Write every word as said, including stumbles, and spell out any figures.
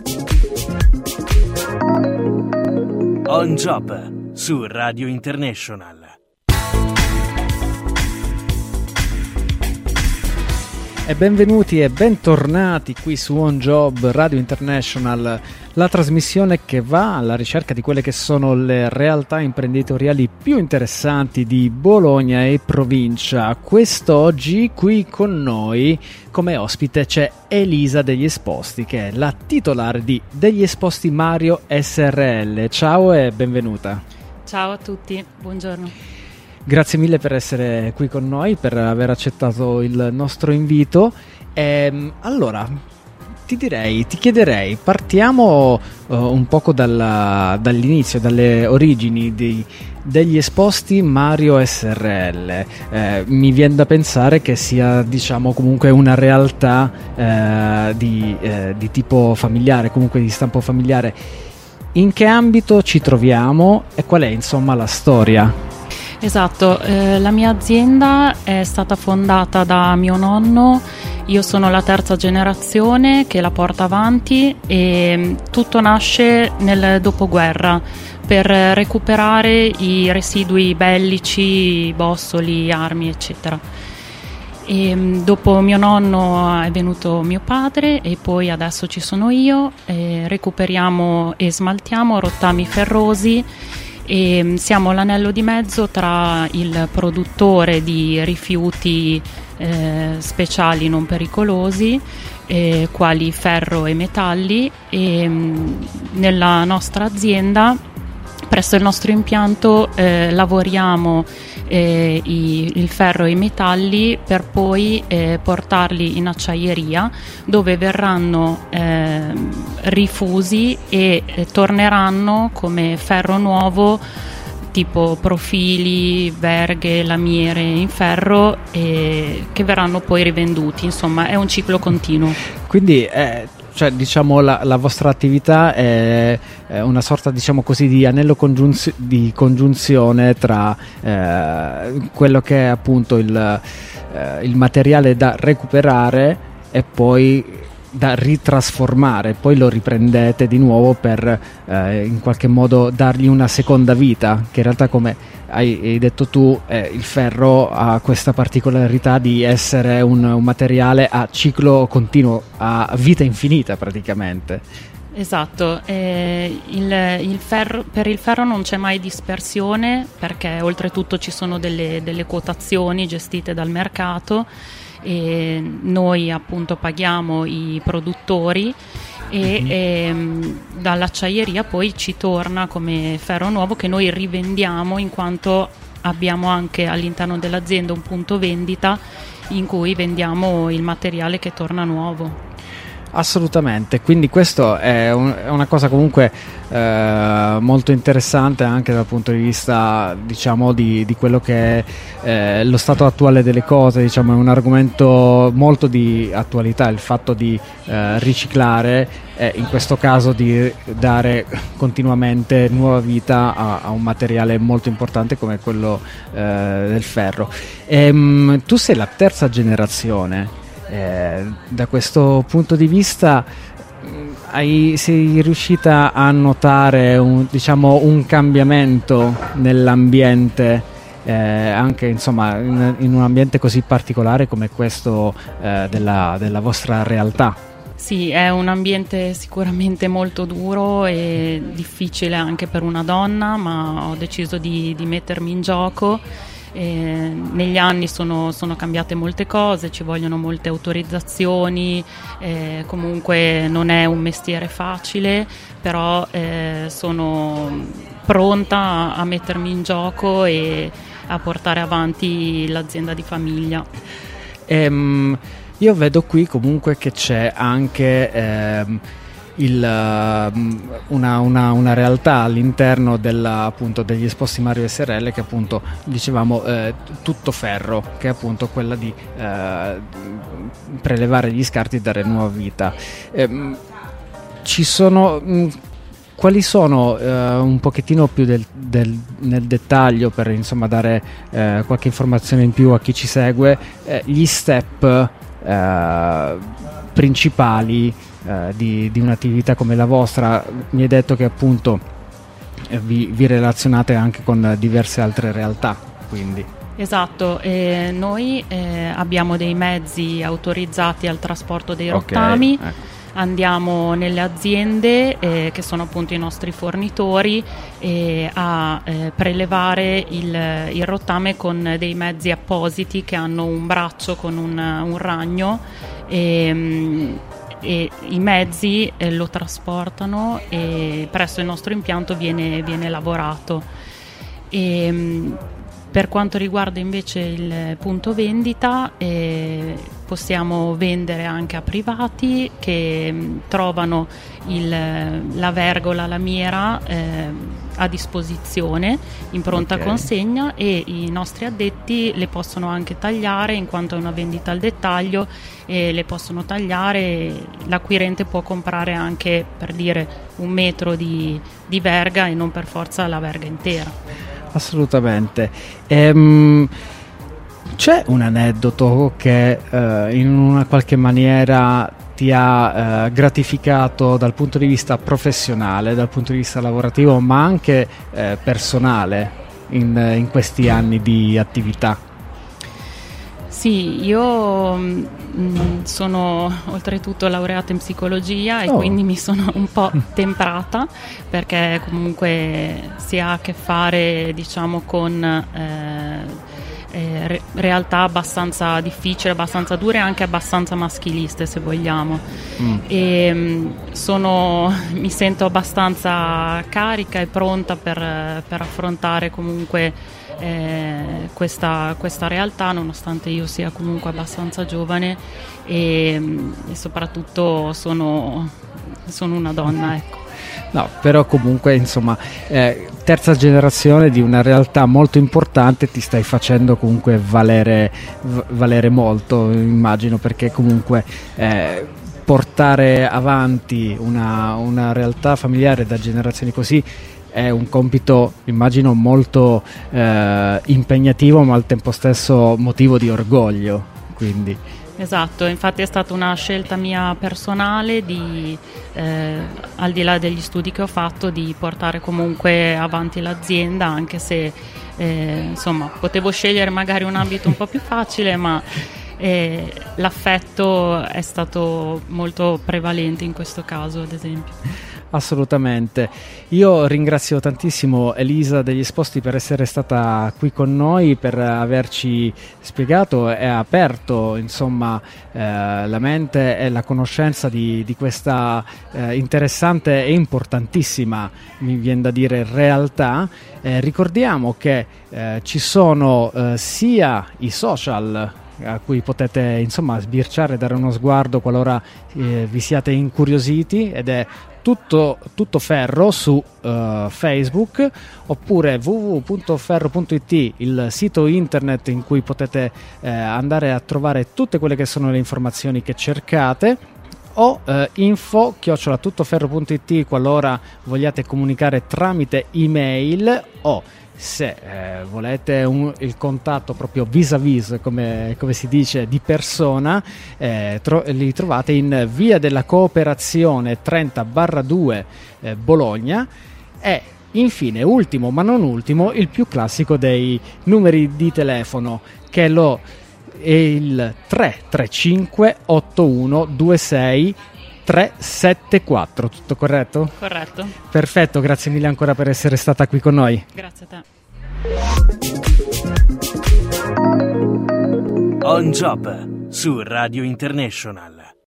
On Job su Radio International. E benvenuti e bentornati qui su On Job Radio International, la trasmissione che va alla ricerca di quelle che sono le realtà imprenditoriali più interessanti di Bologna e provincia. Quest'oggi qui con noi come ospite c'è Elisa Degli Esposti, che è la titolare di Degli Esposti Mario S R L. Ciao e benvenuta. Ciao a tutti, buongiorno. Grazie mille per essere qui con noi, per aver accettato il nostro invito. Ehm, allora, ti direi, ti chiederei, partiamo uh, un poco dalla, dall'inizio, dalle origini di, degli esposti Mario S R L. Eh, mi viene da pensare che sia, diciamo, comunque una realtà eh, di, eh, di tipo familiare, comunque di stampo familiare. In che ambito ci troviamo e qual è, insomma, la storia? Esatto, eh, la mia azienda è stata fondata da mio nonno, io sono la terza generazione che la porta avanti e tutto nasce nel dopoguerra per recuperare i residui bellici, bossoli, armi, eccetera. E dopo mio nonno è venuto mio padre e poi adesso ci sono io, e recuperiamo e smaltiamo rottami ferrosi. E siamo l'anello di mezzo tra il produttore di rifiuti eh, speciali non pericolosi, eh, quali ferro e metalli, e mh, nella nostra azienda, presso il nostro impianto, eh, lavoriamo eh, i, il ferro e i metalli per poi eh, portarli in acciaieria, dove verranno eh, rifusi e eh, torneranno come ferro nuovo, tipo profili, verghe, lamiere in ferro, e che verranno poi rivenduti. Insomma, è un ciclo continuo. Quindi eh, cioè, diciamo, la, la vostra attività è, è una sorta, diciamo così, di anello congiunzio, di congiunzione tra eh, quello che è appunto il, eh, il materiale da recuperare e poi da ritrasformare, poi lo riprendete di nuovo per eh, in qualche modo dargli una seconda vita, che in realtà, come hai, hai detto tu, eh, il ferro ha questa particolarità di essere un, un materiale a ciclo continuo, a vita infinita praticamente. Esatto, eh, il, il ferro, per il ferro non c'è mai dispersione, perché oltretutto ci sono delle, delle quotazioni gestite dal mercato e noi appunto paghiamo i produttori e, mm-hmm. e dall'acciaieria poi ci torna come ferro nuovo che noi rivendiamo, in quanto abbiamo anche all'interno dell'azienda un punto vendita in cui vendiamo il materiale che torna nuovo. Assolutamente, quindi questo è, un, è una cosa comunque eh, molto interessante anche dal punto di vista, diciamo, di, di quello che è eh, lo stato attuale delle cose. Diciamo, è un argomento molto di attualità, il fatto di eh, riciclare e in questo caso di dare continuamente nuova vita a, a un materiale molto importante come quello eh, del ferro. E, tu sei la terza generazione. Eh, da questo punto di vista hai, sei riuscita a notare un, diciamo, un cambiamento nell'ambiente, eh, anche insomma in, in un ambiente così particolare come questo eh, della, della vostra realtà? Sì, è un ambiente sicuramente molto duro e difficile anche per una donna, ma ho deciso di, di mettermi in gioco. Eh, negli anni sono, sono cambiate molte cose, ci vogliono molte autorizzazioni, eh, comunque non è un mestiere facile, però eh, sono pronta a, a mettermi in gioco e a portare avanti l'azienda di famiglia. Ehm, io vedo qui comunque che c'è anche ehm, Il, una, una, una realtà all'interno della, appunto, degli esposti Mario S R L, che appunto dicevamo eh, tutto ferro, che è appunto quella di eh, prelevare gli scarti e dare nuova vita. Eh, ci sono mh, quali sono eh, un pochettino più del, del, nel dettaglio, per insomma dare eh, qualche informazione in più a chi ci segue, eh, gli step eh, principali eh, di, di un'attività come la vostra. Mi hai detto che appunto eh, vi, vi relazionate anche con diverse altre realtà, quindi. Esatto, eh, noi eh, abbiamo dei mezzi autorizzati al trasporto dei rottami. Okay, ecco. Andiamo nelle aziende eh, che sono appunto i nostri fornitori eh, a eh, prelevare il, il rottame con dei mezzi appositi che hanno un braccio con un, un ragno e, e i mezzi eh, lo trasportano e presso il nostro impianto viene, viene lavorato. E, per quanto riguarda invece il punto vendita, eh, possiamo vendere anche a privati che mh, trovano il, la vergola, la lamiera eh, a disposizione in pronta okay. consegna, e i nostri addetti le possono anche tagliare, in quanto è una vendita al dettaglio, e le possono tagliare. L'acquirente può comprare anche, per dire, un metro di, di verga e non per forza la verga intera. Assolutamente. Ehm, c'è un aneddoto che eh, in una qualche maniera ti ha eh, gratificato dal punto di vista professionale, dal punto di vista lavorativo, ma anche eh, personale in, in questi anni di attività? Sì, io mh, sono oltretutto laureata in psicologia e oh. quindi mi sono un po' temprata, perché comunque si ha a che fare, diciamo, con eh, eh, re- realtà abbastanza difficili, abbastanza dure e anche abbastanza maschiliste, se vogliamo. Mm. E mh, sono, mi sento abbastanza carica e pronta per, per affrontare comunque Eh, questa, questa realtà, nonostante io sia comunque abbastanza giovane e, e soprattutto sono, sono una donna, ecco. No, però comunque insomma eh, terza generazione di una realtà molto importante, ti stai facendo comunque valere, v- valere molto, immagino, perché comunque eh, portare avanti una, una realtà familiare da generazioni così è un compito, immagino, molto eh, impegnativo, ma al tempo stesso motivo di orgoglio. Quindi. Esatto, infatti è stata una scelta mia personale di, eh, al di là degli studi che ho fatto, di portare comunque avanti l'azienda, anche se eh, insomma potevo scegliere magari un ambito un po' più facile, ma eh, l'affetto è stato molto prevalente in questo caso, ad esempio. Assolutamente. Io ringrazio tantissimo Elisa degli Esposti per essere stata qui con noi, per averci spiegato e aperto insomma eh, la mente e la conoscenza di, di questa eh, interessante e importantissima, mi viene da dire, realtà. Eh, ricordiamo che eh, ci sono eh, sia i social a cui potete insomma sbirciare, dare uno sguardo qualora eh, vi siate incuriositi, ed è Tutto, tutto Ferro su uh, Facebook, oppure w w w punto ferro punto i t, il sito internet in cui potete eh, andare a trovare tutte quelle che sono le informazioni che cercate, o uh, info chiocciola tuttoferro punto i t qualora vogliate comunicare tramite email, o se eh, volete un, il contatto proprio vis-à-vis, come, come si dice, di persona, eh, tro- li trovate in via della Cooperazione trenta barra due eh, Bologna. E infine, ultimo ma non ultimo, il più classico dei numeri di telefono, che è, lo, è il tre tre cinque otto uno due sei tre sette quattro. Tutto corretto? Corretto. Perfetto, grazie mille ancora per essere stata qui con noi. Grazie a te. On Job su Radio International.